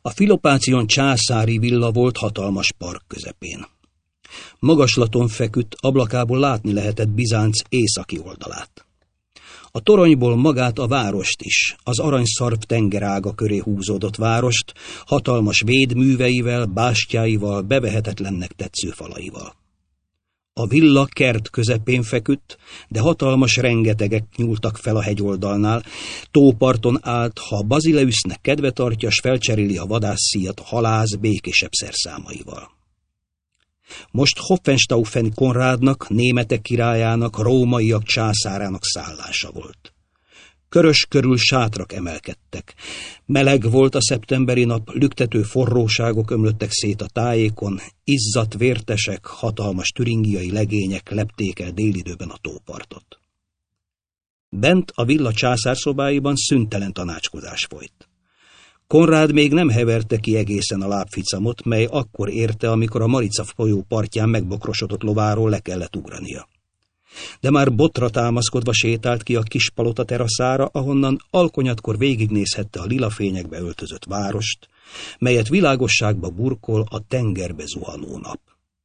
A Filopácion császári villa volt hatalmas park közepén. Magaslaton feküdt, ablakából látni lehetett Bizánc északi oldalát. A toronyból magát a várost is, az aranyszarv tengerága köré húzódott várost, hatalmas védműveivel, bástyáival, bevehetetlennek tetsző falaival. A villa kert közepén feküdt, de hatalmas rengetegek nyúltak fel a hegyoldalnál, tóparton állt, ha Bazileusznek kedve tartja, s felcseréli a vadászszíjat a halász békésebb szerszámaival. Most Hohenstaufen Konrádnak, németek királyának, rómaiak császárának szállása volt. Körös körül sátrak emelkedtek. Meleg volt a szeptemberi nap, lüktető forróságok ömlöttek szét a tájékon, izzadt vértesek, hatalmas türingiai legények lepték el délidőben a tópartot. Bent a villa császárszobáiban szüntelen tanácskozás folyt. Konrád még nem heverte ki egészen a lábficamot, mely akkor érte, amikor a Marica folyó partján megbokrosodott lováról le kellett ugrania. De már botra támaszkodva sétált ki a kis palota teraszára, ahonnan alkonyatkor végignézhette a lila fényekbe öltözött várost, melyet világosságba burkol a tengerbe zuhanó nap.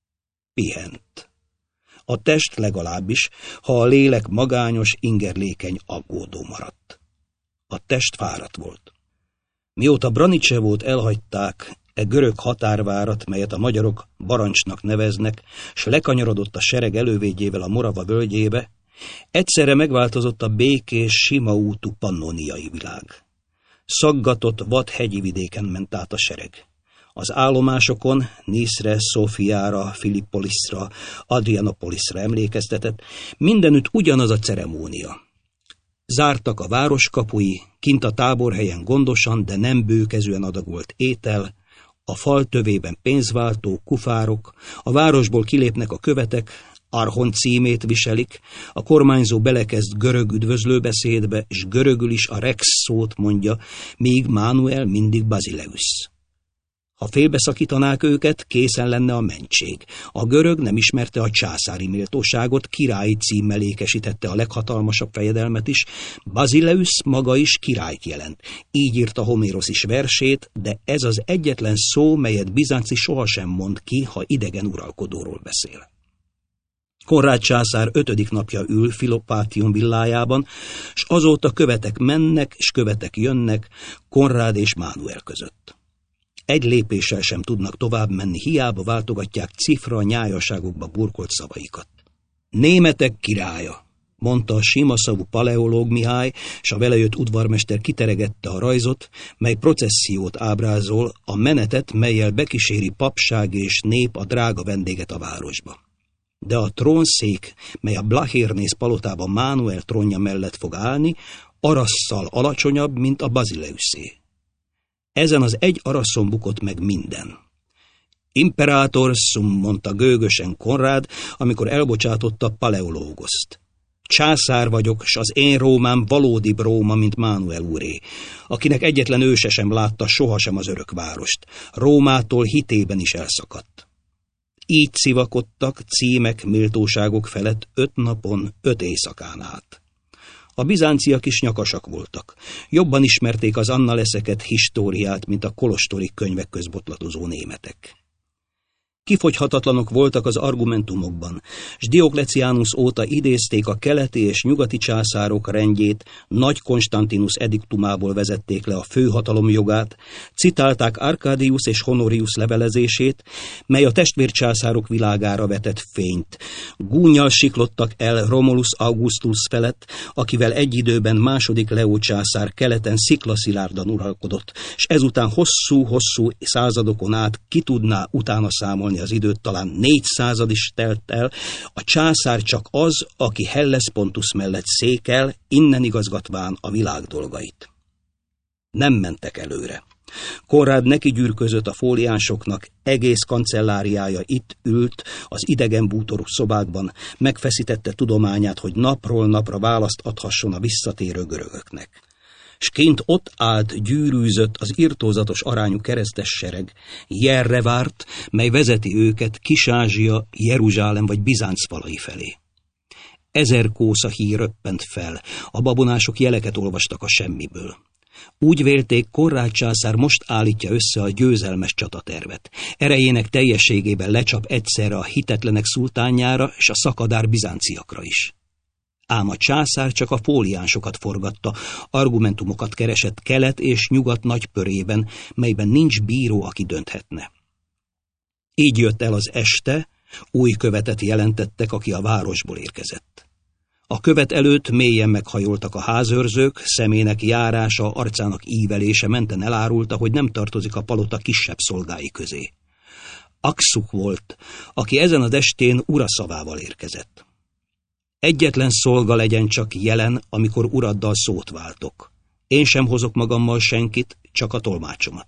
Pihent. A test legalábbis, ha a lélek magányos, ingerlékeny, aggódó maradt. A test fáradt volt. Mióta Branicsevót elhagyták, görög határvárat, melyet a magyarok Barancsnak neveznek, s lekanyarodott a sereg elővédjével a Morava völgyébe, egyszerre megváltozott a békés, sima útú pannoniai világ. Szaggatott, vad hegyi vidéken ment át a sereg. Az állomásokon Niszre, Szófiára, Filippolisra, Adrianopolisra emlékeztetett, mindenütt ugyanaz a ceremónia. Zártak a városkapui, kint a táborhelyen gondosan, de nem bőkezűen adagolt étel, a fal tövében pénzváltó, kufárok, a városból kilépnek a követek, archont címét viselik, a kormányzó belekezd görög üdvözlőbeszédbe, és görögül is a rex szót mondja, míg Mánuel mindig Bazileusz. Ha félbeszakítanák őket, készen lenne a mentség. A görög nem ismerte a császári méltóságot, királyi címmel ékesítette a leghatalmasabb fejedelmet is, Bazileusz maga is királyt jelent. Így írta Homérosz is versét, de ez az egyetlen szó, melyet Bizánci sohasem mond ki, ha idegen uralkodóról beszél. Konrád császár 5. napja ül Filopátion villájában, s azóta követek mennek, és követek jönnek Konrád és Mánuel között. Egy lépéssel sem tudnak tovább menni, hiába váltogatják cifra nyájaságokba burkolt szavaikat. Németek királya, mondta a sima szavú paleológ Mihály, s a vele jött udvarmester kiteregette a rajzot, mely processziót ábrázol, a menetet, mellyel bekíséri papság és nép a drága vendéget a városba. De a trónszék, mely a Blachérnész palotában Mánuel trónja mellett fog állni, arasszal alacsonyabb, mint a Bazileuszé. Ezen az egy araszon bukott meg minden. Imperator sum, mondta gőgösen Konrád, amikor elbocsátotta Paleológoszt. Császár vagyok, s az én Rómám valódibb Róma, mint Mánuel úré, akinek egyetlen őse sem látta sohasem az örök várost. Rómától hitében is elszakadt. Így szivakodtak címek, méltóságok felett 5 napon, 5 éjszakán át. A bizánciak is nyakasak voltak. Jobban ismerték az annaleszeket, históriát, mint a kolostori könyvek közbotlatozó németek. Kifogyhatatlanok voltak az argumentumokban, s Dioklecianus óta idézték a keleti és nyugati császárok rendjét, Nagy Konstantinus ediktumából vezették le a főhatalom jogát, citálták Arcadius és Honorius levelezését, mely a testvércsászárok világára vetett fényt. Gúnnyal siklottak el Romulus Augustus felett, akivel egy időben második Leó császár keleten sziklaszilárdan uralkodott, s ezután hosszú-hosszú századokon át ki tudná utána számolni az időt, talán 400 is telt el, a császár csak az, aki Hellespontus mellett székel, innen igazgatván a világ dolgait. Nem mentek előre. Konrád neki gyűrközött a fóliánsoknak, egész kancelláriája itt ült, az idegen bútorú szobákban, megfeszítette tudományát, hogy napról napra választ adhasson a visszatérő görögöknek. S kint ott állt, gyűrűzött az irtózatos arányú keresztes sereg, jelre várt, mely vezeti őket Kis-Ázsia, Jeruzsálem vagy Bizánc falai felé. 1000 kósza hír röppent fel, a babonások jeleket olvastak a semmiből. Úgy vélték, Konrád császár most állítja össze a győzelmes csatatervet. Erejének teljességében lecsap egyszerre a hitetlenek szultánjára és a szakadár bizánciakra is. Ám a császár csak a fóliánsokat forgatta, argumentumokat keresett kelet és nyugat nagypörében, melyben nincs bíró, aki dönthetne. Így jött el az este, új követet jelentettek, aki a városból érkezett. A követ előtt mélyen meghajoltak a házőrzők, szemének járása, arcának ívelése menten elárulta, hogy nem tartozik a palota kisebb szolgái közé. Akszuk volt, aki ezen az estén ura szavával érkezett. Egyetlen szolga legyen csak jelen, amikor uraddal szót váltok. Én sem hozok magammal senkit, csak a tolmácsomat.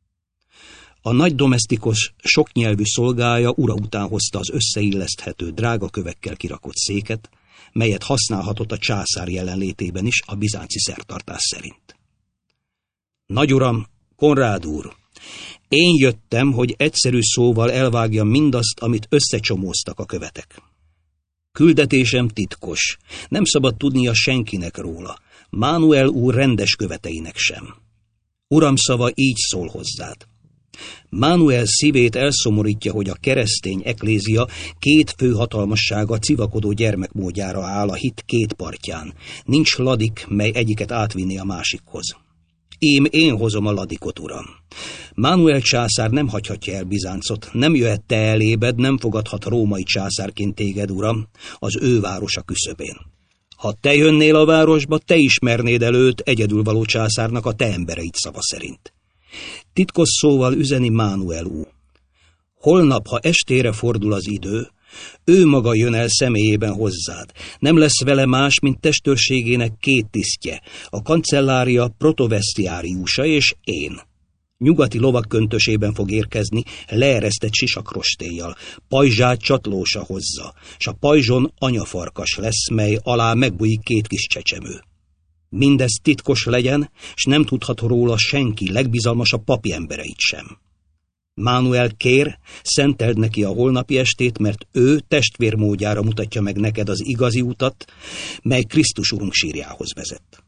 A nagy domesztikos soknyelvű szolgája ura után hozta az összeilleszthető drága kövekkel kirakott széket, melyet használhatott a császár jelenlétében is a bizánci szertartás szerint. Nagyuram, Konrád úr, én jöttem, hogy egyszerű szóval elvágjam mindazt, amit összecsomóztak a követek. Küldetésem titkos, nem szabad tudnia senkinek róla, Mánuel úr rendes követeinek sem. Uram szava így szól hozzád. Mánuel szívét elszomorítja, hogy a keresztény eklézia két főhatalmassága civakodó gyermekmódjára áll a hit két partján. Nincs ladik, mely egyiket átvinni a másikhoz. Én hozom a ladikot, uram. Mánuel császár nem hagyhatja el Bizáncot, nem jöhet te elébed, nem fogadhat római császárként téged, uram, az ő városa küszöbén. Ha te jönnél a városba, te ismernéd el őt egyedülvaló császárnak a te embereid szava szerint. Titkos szóval üzeni Mánuel úr. Holnap, ha estére fordul az idő, ő maga jön el személyében hozzád. Nem lesz vele más, mint testőrségének két tisztje, a kancellária protovestiáriusa és én. Nyugati lovakköntösében fog érkezni, leeresztett sisakrostéjjal, pajzsát csatlósa hozza, s a pajzson anyafarkas lesz, mely alá megbújik két kis csecsemő. Mindez titkos legyen, s nem tudhat róla senki, legbizalmasabb papi embereit sem. Mánuel kér, szenteld neki a holnapi estét, mert ő testvérmódjára mutatja meg neked az igazi utat, mely Krisztus urunk sírjához vezet.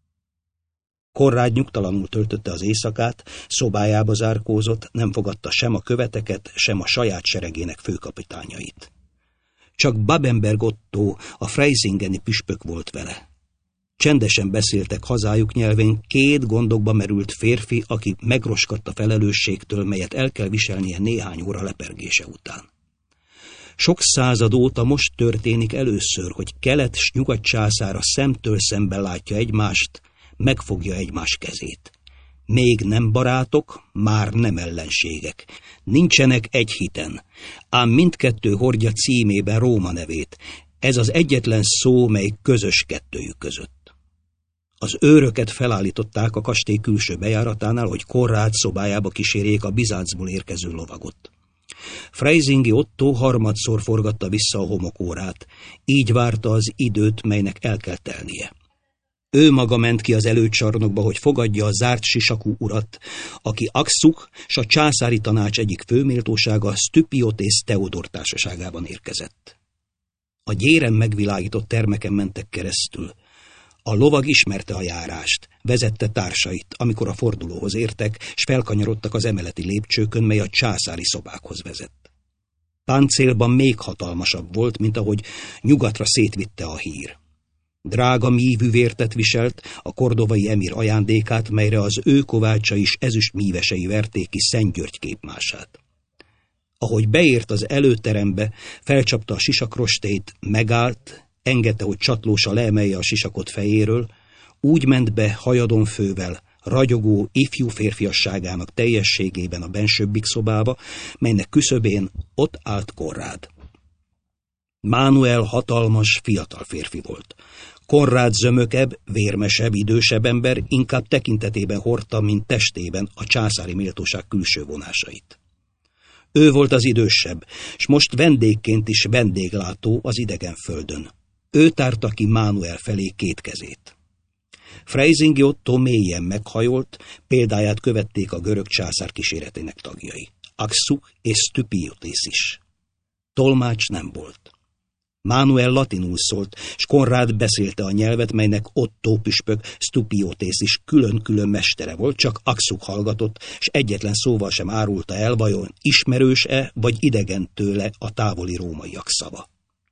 Konrád nyugtalanul töltötte az éjszakát, szobájába zárkózott, nem fogadta sem a követeket, sem a saját seregének főkapitányait. Csak Babenberg Ottó, a freisingeni püspök volt vele. Csendesen beszéltek hazájuk nyelvén két gondokba merült férfi, aki megroskadt a felelősségtől, melyet el kell viselnie néhány óra lepergése után. Sok század óta most történik először, hogy kelet s nyugat császára szemtől szemben látja egymást, megfogja egymás kezét. Még nem barátok, már nem ellenségek. Nincsenek egy hiten, ám mindkettő hordja címében Róma nevét. Ez az egyetlen szó, mely közös kettőjük között. Az őröket felállították a kastély külső bejáratánál, hogy Konrád szobájába kísérjék a Bizáncból érkező lovagot. Freisingi Ottó harmadszor forgatta vissza a homokórát, így várta az időt, melynek el kell telnie. Ő maga ment ki az előcsarnokba, hogy fogadja a zárt sisakú urat, aki Akszuk s a császári tanács egyik főméltósága Sztüpiotész Teodor társaságában érkezett. A gyéren megvilágított termeken mentek keresztül. A lovag ismerte a járást, vezette társait, amikor a fordulóhoz értek, s felkanyarodtak az emeleti lépcsőkön, mely a császári szobákhoz vezett. Páncélban még hatalmasabb volt, mint ahogy nyugatra szétvitte a hír. Drága mívű vértet viselt, a kordovai emír ajándékát, melyre az ő kovácsa is ezüst mívesei verték ki Szent György képmását. Ahogy beért az előterembe, felcsapta a sisakrostét, megállt, engedte, hogy csatlósa leemelje a sisakot fejéről, úgy ment be hajadon fővel, ragyogó, ifjú férfiasságának teljességében a bensőbbik szobába, melynek küszöbén ott állt Konrád. Mánuel hatalmas, fiatal férfi volt. Konrád zömökebb, vérmesebb, idősebb ember, inkább tekintetében hordta, mint testében a császári méltóság külső vonásait. Ő volt az idősebb, s most vendégként is vendéglátó az idegen földön. Ő tárta ki Mánuel felé két kezét. Freisingi Ottó mélyen meghajolt, példáját követték a görög császár kíséretének tagjai. Akszuk és Sztüpiotész is. Tolmács nem volt. Mánuel latinul szólt, s Konrád beszélte a nyelvet, melynek Otto püspök Stupiotész is külön-külön mestere volt, csak Akszuk hallgatott, s egyetlen szóval sem árulta el, vajon ismerős-e, vagy idegen tőle a távoli rómaiak szava.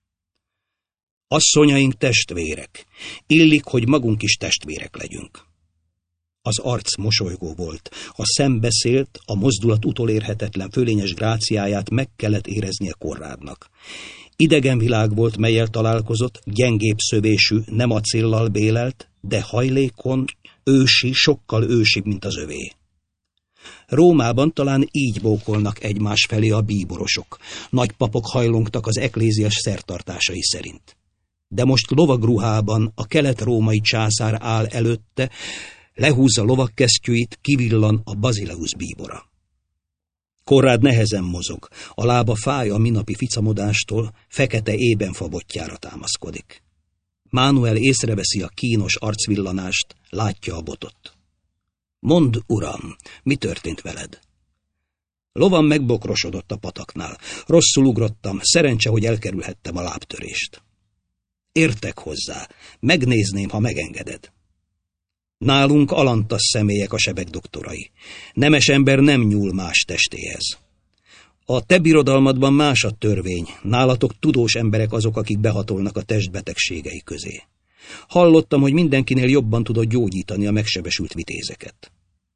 Asszonyaink testvérek, illik, hogy magunk is testvérek legyünk. Az arc mosolygó volt, a szem beszélt, a mozdulat utolérhetetlen fölényes gráciáját meg kellett éreznie Konrádnak. Idegen világ volt, mellyel találkozott, gyengébb szövésű, nem acéllal bélelt, de hajlékon, ősi, sokkal ősibb, mint az övé. Rómában talán így bókolnak egymás felé a bíborosok. Nagypapok hajlongtak az ekléziás szertartásai szerint. De most lovagruhában a kelet-római császár áll előtte, lehúzza lovakkesztyűit, kivillan a Basileus bíbora. Konrád nehezen mozog, a lába fáj a minapi ficamodástól, fekete ébenfa botjára támaszkodik. Mánuel észreveszi a kínos arcvillanást, látja a botot. Mondd, uram, mi történt veled? Lovam megbokrosodott a pataknál. Rosszul ugrottam, szerencse, hogy elkerülhettem a lábtörést. Értek hozzá, megnézném, ha megengeded. Nálunk alantas személyek a sebek doktorai. Nemes ember nem nyúl más testéhez. A te birodalmadban más a törvény, nálatok tudós emberek azok, akik behatolnak a testbetegségei közé. Hallottam, hogy mindenkinél jobban tudod gyógyítani a megsebesült vitézeket.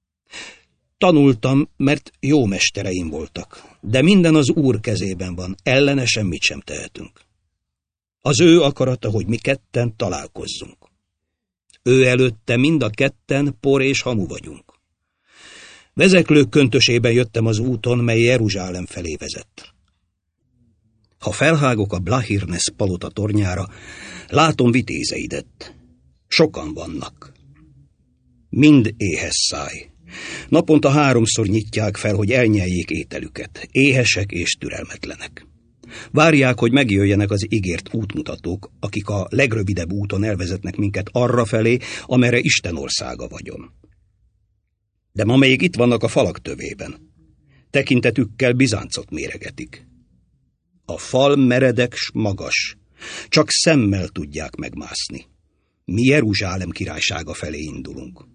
Tanultam, mert jó mestereim voltak, de minden az Úr kezében van, ellene semmit sem tehetünk. Az ő akarata, hogy mi ketten találkozzunk. Ő előtte mind a ketten por és hamu vagyunk. Vezeklők köntösében jöttem az úton, mely Jeruzsálem felé vezet. Ha felhágok a Blahirnes palota tornyára, látom vitézeidet. Sokan vannak. Mind éhes száj. Naponta 3-szor nyitják fel, hogy elnyeljék ételüket. Éhesek és türelmetlenek. Várják, hogy megjöjjenek az ígért útmutatók, akik a legrövidebb úton elvezetnek minket arrafelé, amerre Isten országa vagyon. De ma még itt vannak a falak tövében. Tekintetükkel Bizáncot méregetik. A fal meredek s magas, csak szemmel tudják megmászni. Mi Jeruzsálem királysága felé indulunk.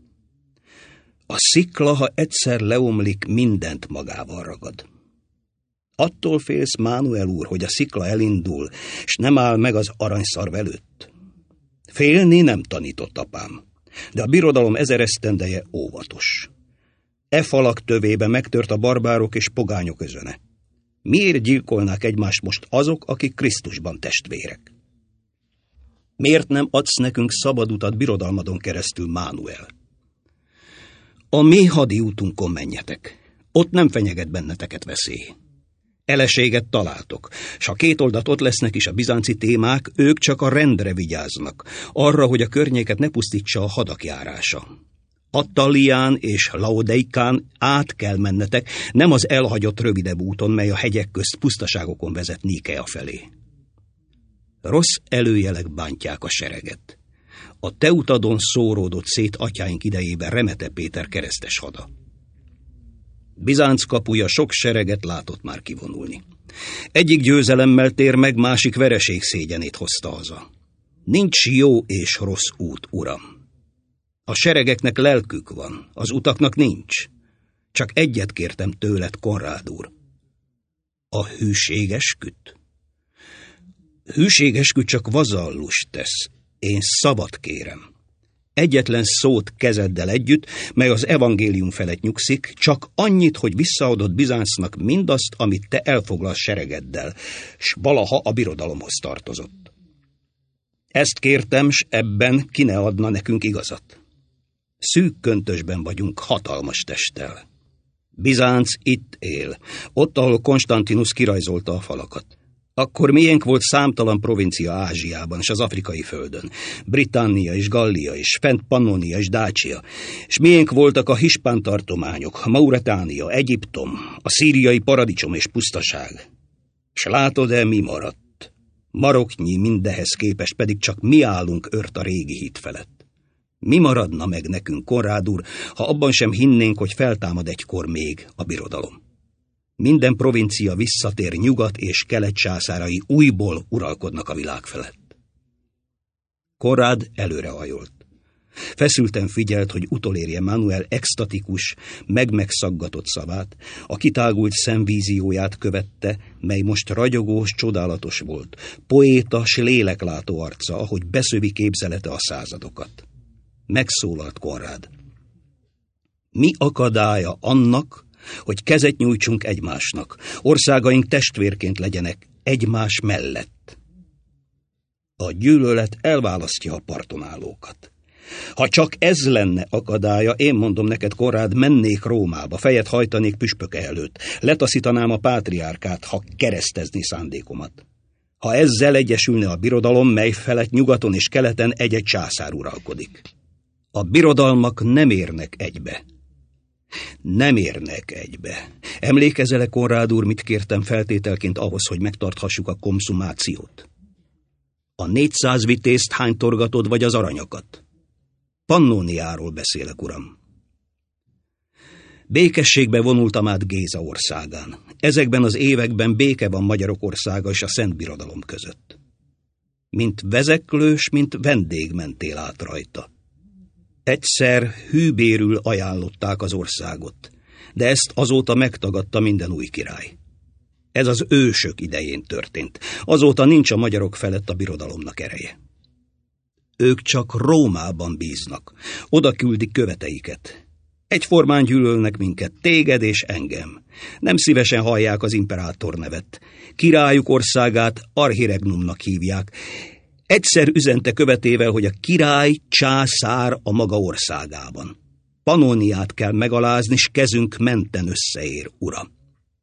A szikla, ha egyszer leomlik, mindent magával ragad. Attól félsz, Mánuel úr, hogy a szikla elindul, s nem áll meg az aranyszarv előtt? Félni nem tanított apám, de a birodalom 1000 esztendeje óvatos. E falak tövébe megtört a barbárok és pogányok özöne. Miért gyilkolnák egymást most azok, akik Krisztusban testvérek? Miért nem adsz nekünk szabad utat birodalmadon keresztül, Mánuel? A mi hadi útunkon menjetek. Ott nem fenyeget benneteket veszély. Eleséget találtok, s ha két oldalt ott lesznek is a bizánci témák, ők csak a rendre vigyáznak, arra, hogy a környéket ne pusztítsa a hadak járása. Attalián és Laodeikán át kell mennetek, nem az elhagyott rövidebb úton, mely a hegyek közt pusztaságokon vezet Nikea felé. Rossz előjelek bántják a sereget. A Teutadon szóródott szét atyáink idejében Remete Péter keresztes hada. Bizánc kapuja sok sereget látott már kivonulni. Egyik győzelemmel tér meg, másik vereség szégyenét hozta haza. Nincs jó és rossz út, uram. A seregeknek lelkük van, az utaknak nincs. Csak egyet kértem tőled, Konrád úr. A hűségesküt? Hűségesküt csak vazallust tesz. Én szabad kérem. Egyetlen szót kezeddel együtt, mely az evangélium felett nyugszik, csak annyit, hogy visszaadod Bizáncnak mindazt, amit te elfoglalsz seregeddel, s valaha a birodalomhoz tartozott. Ezt kértem, s ebben ki ne adna nekünk igazat. Szűk köntösben vagyunk hatalmas testtel. Bizánc itt él, ott, ahol Konstantinus kirajzolta a falakat. Akkor miénk volt számtalan provincia Ázsiában és az afrikai földön, Britannia és Gallia és fent Pannonia és Dácia, és miénk voltak a hispán tartományok, Mauretánia, Egyiptom, a szíriai paradicsom és pusztaság. S látod-e, mi maradt? Maroknyi mindehez képest, pedig csak mi állunk ört a régi híd felett. Mi maradna meg nekünk, Konrád úr, ha abban sem hinnénk, hogy feltámad egykor még a birodalom? Minden provincia visszatér nyugat és kelet császárai újból uralkodnak a világ felett. Konrád előrehajolt. Feszülten figyelt, hogy utolérje Manuel extatikus, megszaggatott szavát, a kitágult szemvízióját követte, mely most ragyogós, csodálatos volt, poéta s léleklátó arca, ahogy beszövi képzelete a századokat. Megszólalt Konrád. Mi akadálya annak, hogy kezet nyújtsunk egymásnak, országaink testvérként legyenek egymás mellett? A gyűlölet elválasztja a parton állókat. Ha csak ez lenne akadálya, én mondom neked, Konrád, mennék Rómába, fejet hajtanék püspöke előtt, letaszítanám a pátriárkát, ha keresztezni szándékomat. Ha ezzel egyesülne a birodalom, mely felett nyugaton és keleten egy-egy császár uralkodik. A birodalmak nem érnek egybe. Nem érnek egybe. Emlékezel-e, Konrád úr, mit kértem feltételként ahhoz, hogy megtarthassuk a konszumációt? A 400 vitézt hánytorgatod, vagy az aranyakat? Pannóniáról beszélek, uram. Békességbe vonultam át Géza országán. Ezekben az években béke van Magyarok országa és a Szent Birodalom között. Mint vezeklős, mint vendég mentél át rajta. Egyszer hűbérül ajánlották az országot, de ezt azóta megtagadta minden új király. Ez az ősök idején történt. Azóta nincs a magyarok felett a birodalomnak ereje. Ők csak Rómában bíznak, oda küldik követeiket. Egyformán gyűlölnek minket, téged és engem. Nem szívesen hallják az imperátor nevet. Királyuk országát Archiregnumnak hívják. Egyszer üzente követével, hogy a király császár a maga országában. Pannóniát kell megalázni, s kezünk menten összeér, uram.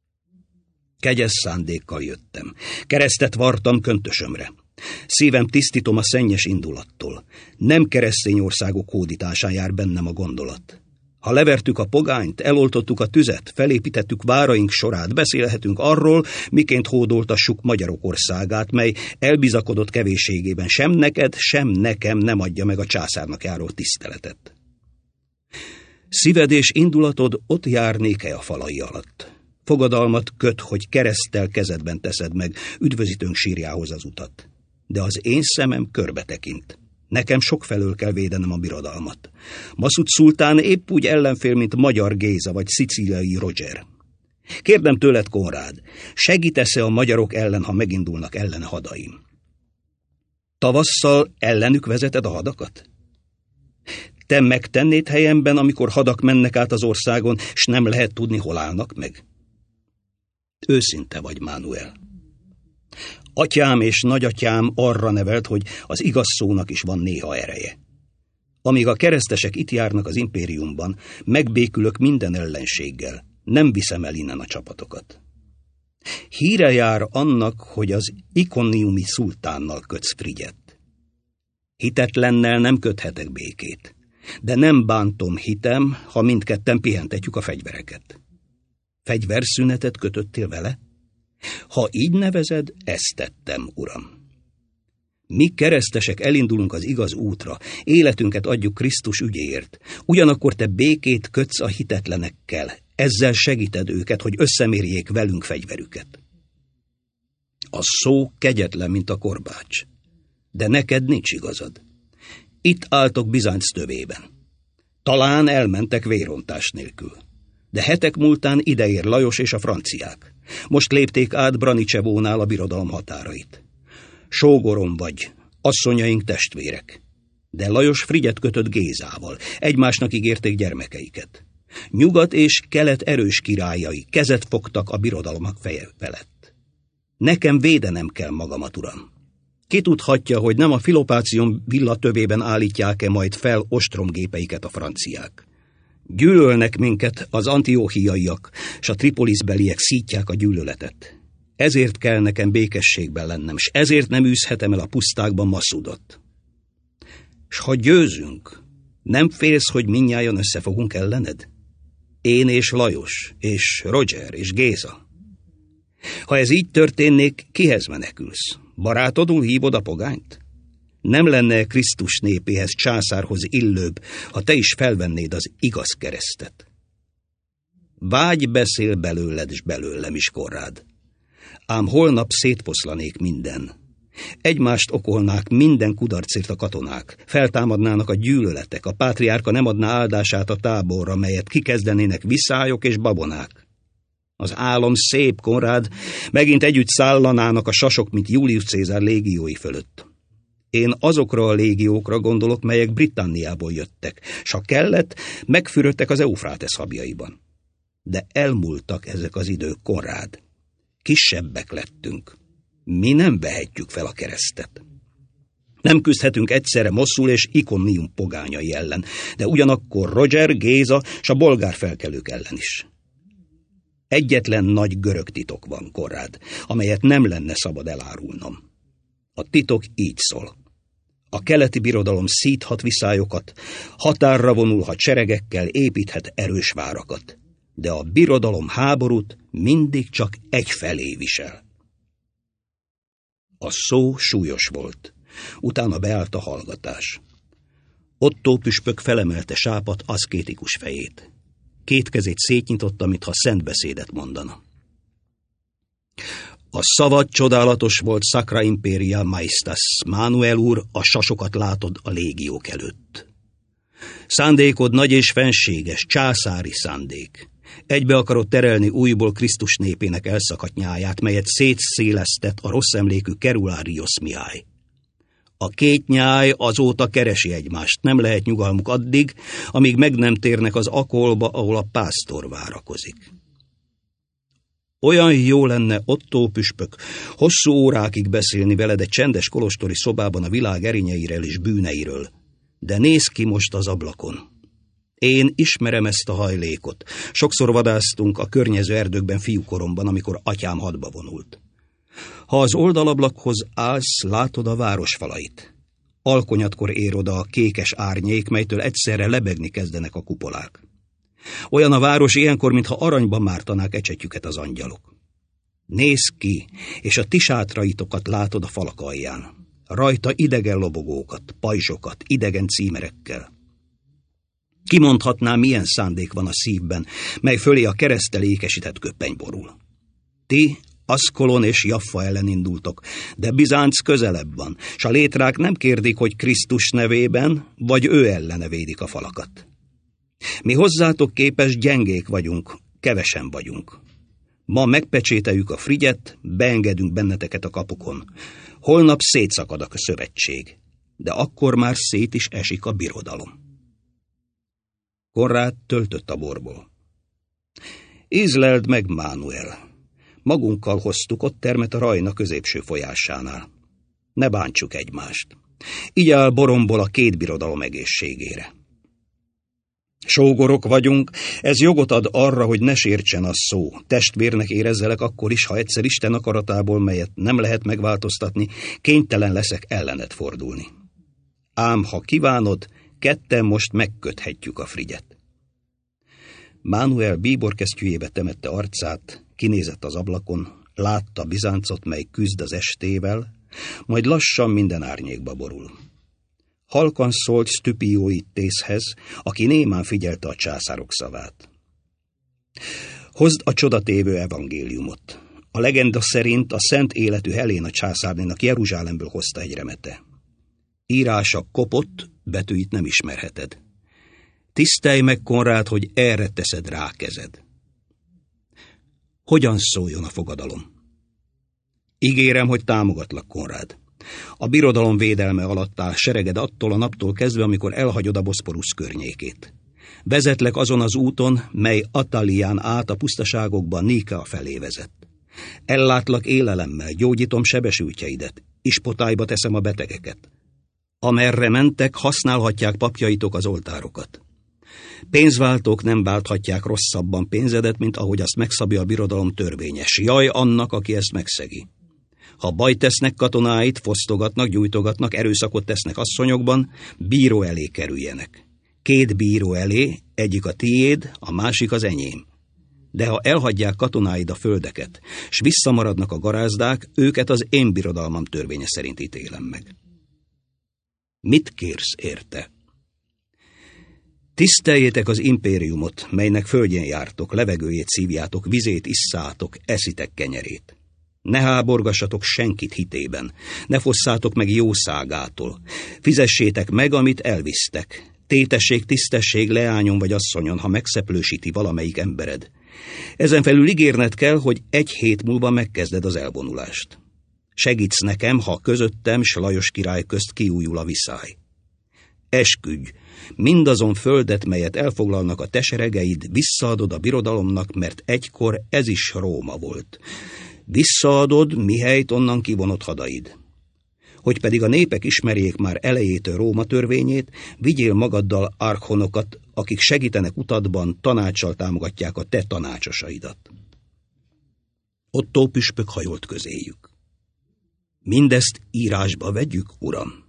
Kegyes szándékkal jöttem. Keresztet vartam köntösömre. Szívem tisztítom a szennyes indulattól. Nem keresztény országok hódításán jár bennem a gondolat. Ha levertük a pogányt, eloltottuk a tüzet, felépítettük váraink sorát, beszélhetünk arról, miként hódoltassuk Magyarok országát, mely elbizakodott kevésségében sem neked, sem nekem nem adja meg a császárnak járó tiszteletet. Szíved és indulatod ott járnék-e a falai alatt? Fogadalmat köt, hogy kereszttel kezedben teszed meg üdvözítőnk sírjához az utat. De az én szemem körbe tekint. Nekem sokfelől kell védenem a birodalmat. Maszud szultán épp úgy ellenfél, mint Magyar Géza vagy szicíliai Roger. Kérdem tőled, Konrád, segítesz-e a magyarok ellen, ha megindulnak ellene hadaim? Tavasszal ellenük vezeted a hadakat? Te megtennéd helyemben, amikor hadak mennek át az országon, s nem lehet tudni, hol állnak meg? Őszinte vagy, Manuel. Atyám és nagyatyám arra nevelt, hogy az igaz szónak is van néha ereje. Amíg a keresztesek itt járnak az impériumban, megbékülök minden ellenséggel, nem viszem el innen a csapatokat. Híre jár annak, hogy az ikoniumi szultánnal kötsz frigyet. Hitetlennel nem köthetek békét, de nem bántom hitem, ha mindketten pihentetjük a fegyvereket. Fegyverszünetet kötöttél vele? Ha így nevezed, ezt tettem, uram. Mi keresztesek elindulunk az igaz útra, életünket adjuk Krisztus ügyéért, ugyanakkor te békét kötsz a hitetlenekkel, ezzel segíted őket, hogy összemérjék velünk fegyverüket. A szó kegyetlen, mint a korbács, de neked nincs igazad. Itt álltok Bizánc tövében. Talán elmentek vérontás nélkül. De hetek múltán ideér Lajos és a franciák. Most lépték át Branicsevónál a birodalom határait. Sógorom vagy, asszonyaink testvérek. De Lajos frigyet kötött Gézával, egymásnak ígérték gyermekeiket. Nyugat és kelet erős királyai kezet fogtak a birodalmak feje felett. Nekem védenem kell magamat, uram. Ki tudhatja, hogy nem a Filopácion villa tövében állítják-e majd fel ostromgépeiket a franciák. Gyűlölnek minket az antiochiaiak, s a tripoliszbeliek szítják a gyűlöletet. Ezért kell nekem békességben lennem, s ezért nem űzhetem el a pusztákban Maszudot. S ha győzünk, nem félsz, hogy mindnyájan összefogunk ellened? Én és Lajos, és Roger, és Géza. Ha ez így történnék, kihez menekülsz? Barátodul hívod a pogányt? Nem lenne Krisztus népéhez, császárhoz illőbb, ha te is felvennéd az igaz keresztet? Vágy beszél belőled és belőlem is, Konrád. Ám holnap szétfoszlanék minden. Egymást okolnák minden kudarcért a katonák, feltámadnának a gyűlöletek, a pátriárka nem adná áldását a táborra, melyet kikezdenének viszályok és babonák. Az álom szép, Konrád, megint együtt szállanának a sasok, mint Julius Cézár légiói fölött. Én azokra a légiókra gondolok, melyek Britanniából jöttek, s ha kellett, megfürödtek az Eufrátesz habjaiban. De elmúltak ezek az idők, Konrád. Kisebbek lettünk. Mi nem vehetjük fel a keresztet. Nem küzdhetünk egyszerre Mosszul és Iconium pogányai ellen, de ugyanakkor Roger, Géza s a bolgár felkelők ellen is. Egyetlen nagy görög titok van, Konrád, amelyet nem lenne szabad elárulnom. A titok így szól. A keleti birodalom szíthat viszályokat, határra vonulhat seregekkel, építhet erős várakat, de a birodalom háborút mindig csak egyfelé visel. A szó súlyos volt, utána beállt a hallgatás. Ottó püspök felemelte sápat aszkétikus fejét. Két kezét szétnyitotta, mintha szent beszédet mondana. A szavad csodálatos volt, Sacra Imperia Maestas, Mánuel úr, a sasokat látod a légiók előtt. Szándékod nagy és fenséges, császári szándék. Egybe akarod terelni újból Krisztus népének elszakadt nyáját, melyet szétszélesztett a rossz emlékű Kerulários Mihály. A két nyáj azóta keresi egymást, nem lehet nyugalmuk addig, amíg meg nem térnek az akolba, ahol a pásztor várakozik. Olyan jó lenne, Ottó püspök, hosszú órákig beszélni veled egy csendes kolostori szobában a világ erényeiről és bűneiről, de nézz ki most az ablakon. Én ismerem ezt a hajlékot. Sokszor vadásztunk a környező erdőkben fiúkoromban, amikor atyám hadba vonult. Ha az oldalablakhoz állsz, látod a városfalait. Alkonyatkor ér oda a kékes árnyék, melytől egyszerre lebegni kezdenek a kupolák. Olyan a város ilyenkor, mintha aranyban mártanák ecsetjüket az angyalok. Nézz ki, és a ti sátraitokat látod a falak alján. Rajta idegen lobogókat, pajzsokat, idegen címerekkel. Ki mondhatná, milyen szándék van a szívben, mely fölé a kereszttel ékesített köppeny borul. Ti Aszkolon és Jaffa ellen indultok, de Bizánc közelebb van, s a létrák nem kérdik, hogy Krisztus nevében, vagy ő ellene védik a falakat. Mi hozzátok képes gyengék vagyunk, kevesen vagyunk. Ma megpecsételjük a Frigyet, beengedünk benneteket a kapukon. Holnap szétszakad a szövetség, de akkor már szét is esik a birodalom. Konrád töltött a borból. Ízleld meg, Mánuel. Magunkkal hoztuk, ott termet a Rajna középső folyásánál. Ne bántsuk egymást. Így áll boromból a két birodalom egészségére. Sógorok vagyunk, ez jogot ad arra, hogy ne sértsen a szó. Testvérnek érezzelek akkor is, ha egyszer Isten akaratából, melyet nem lehet megváltoztatni, kénytelen leszek ellened fordulni. Ám ha kívánod, ketten most megköthetjük a Frigyet. Mánuel bíborkesztyűjébe temette arcát, kinézett az ablakon, látta Bizáncot, mely küzd az estével, majd lassan minden árnyékba borul. Halkan szólt Sztüpióittészhez, aki némán figyelte a császárok szavát. Hozd a csodatévő evangéliumot. A legenda szerint a szent életű Heléna császárnénak Jeruzsálemből hozta egy remete. Írása kopott, betűit nem ismerheted. Tisztelj meg, Konrád, hogy erre teszed rá kezed. Hogyan szóljon a fogadalom? Ígérem, hogy támogatlak, Konrád. A birodalom védelme alatt áll sereged attól a naptól kezdve, amikor elhagyod a Boszporusz környékét. Vezetlek azon az úton, mely Attalián át a pusztaságokban Níkea felé vezet. Ellátlak élelemmel, gyógyítom sebesültjeidet, ispotályba teszem a betegeket. Amerre mentek, használhatják papjaitok az oltárokat. Pénzváltók nem válthatják rosszabban pénzedet, mint ahogy azt megszabja a birodalom törvényes. Jaj annak, aki ezt megszegi. Ha bajt tesznek katonáit, fosztogatnak, gyújtogatnak, erőszakot tesznek asszonyokban, bíró elé kerüljenek. Két bíró elé, egyik a tiéd, a másik az enyém. De ha elhagyják katonáid a földeket, s visszamaradnak a garázdák, őket az én birodalmam törvénye szerint ítélem meg. Mit kérsz érte? Tiszteljétek az impériumot, melynek földjén jártok, levegőjét szívjátok, vizét isszátok, eszitek kenyerét. Ne háborgassatok senkit hitében, ne fosszátok meg jószágától, fizessétek meg, amit elvisztek. Tétesség, tisztesség leányon vagy asszonyon, ha megszeplősíti valamelyik embered. Ezen felül ígérned kell, hogy 1 hét múlva megkezded az elvonulást. Segítsz nekem, ha közöttem s Lajos király közt kiújul a viszály. Esküdj, mindazon földet, melyet elfoglalnak a te seregeid, visszaadod a birodalomnak, mert egykor ez is Róma volt. Visszaadod, mihelyt onnan kivonott hadaid. Hogy pedig a népek ismerjék már elejétől Róma törvényét, vigyél magaddal archonokat, akik segítenek utadban, tanácssal támogatják a te tanácsosaidat. Ottó püspök hajolt közéjük. Mindezt írásba vegyük, uram.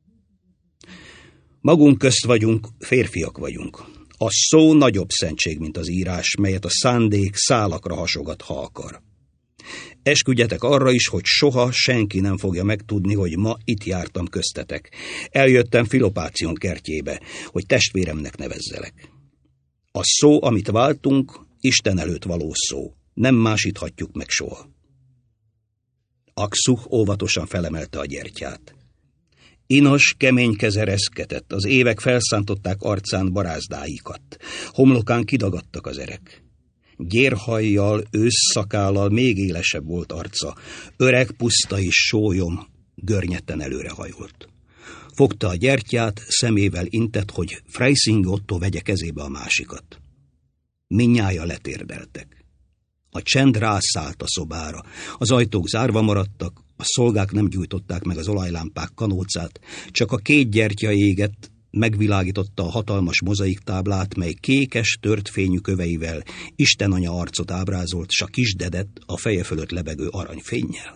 Magunk közt vagyunk, férfiak vagyunk. A szó nagyobb szentség, mint az írás, melyet a szándék szálakra hasogat, ha akar. Esküdjetek arra is, hogy soha senki nem fogja megtudni, hogy ma itt jártam köztetek. Eljöttem Filopáción kertjébe, hogy testvéremnek nevezzelek. A szó, amit váltunk, Isten előtt való szó. Nem másíthatjuk meg soha. Akszuch óvatosan felemelte a gyertyát. Inos, kemény keze reszketett, az évek felszántották arcán barázdáikat. Homlokán kidagadtak az erek. Gyérhajjal, ősszakállal még élesebb volt arca. Öreg, puszta és sólyom, görnyetten előrehajolt. Fogta a gyertyát, szemével intett, hogy Freising Otto vegye kezébe a másikat. Mindnyájan letérdeltek. A csend rászállt a szobára. Az ajtók zárva maradtak, a szolgák nem gyújtották meg az olajlámpák kanócát, csak a 2 gyertya égett, megvilágította a hatalmas mozaiktáblát, mely kékes, tört fényű köveivel Isten anya arcot ábrázolt, s a kisdedet a feje fölött lebegő aranyfénnyel.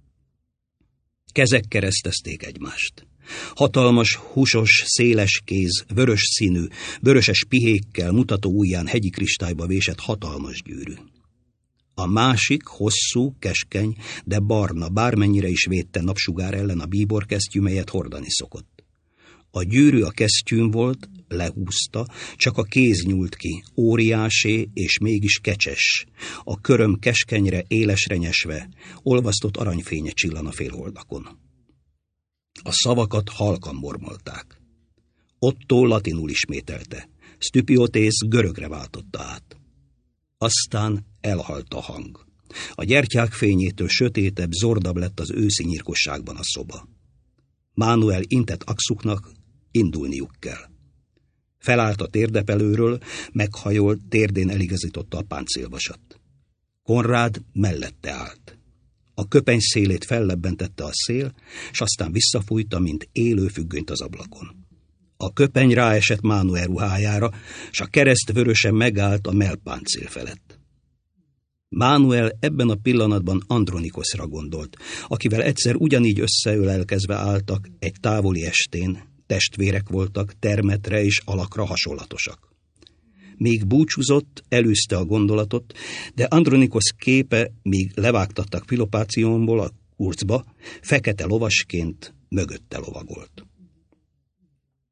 Kezek keresztezték egymást. Hatalmas, húsos, széles kéz, vörös színű, vöröses pihékkel mutató ujján hegyi kristályba vésett hatalmas gyűrű. A másik hosszú, keskeny, de barna, bármennyire is védte napsugár ellen a bíborkesztyű, melyet hordani szokott. A gyűrű a kesztyűn volt, lehúzta, csak a kéz nyúlt ki, óriásé és mégis kecses. A köröm keskenyre, élesre nyesve, olvasztott aranyfénye csillan a félholdakon. A szavakat halkan mormolták. Ottó latinul ismételte, Sztüpiotész görögre váltotta át. Aztán elhalt a hang. A gyertyák fényétől sötétebb, zordabb lett az őszi nyírkosságban a szoba. Mánuel intett Aksuchnak, indulniuk kell. Felállt a térdepelőről, meghajolt, térdén eligazította a páncélvasat. Konrád mellette állt. A köpeny szélét fellebbentette a szél, s aztán visszafújta, mint élő függönyt az ablakon. A köpeny ráesett Mánuel ruhájára, s a kereszt vörösen megállt a mellpáncél felett. Mánuel ebben a pillanatban Andronikoszra gondolt, akivel egyszer ugyanígy összeölelkezve álltak egy távoli estén, testvérek voltak, termetre és alakra hasonlatosak. Még búcsúzott, elűzte a gondolatot, de Andronikosz képe, míg levágtattak Filopációnból a kurcba, fekete lovasként mögötte lovagolt.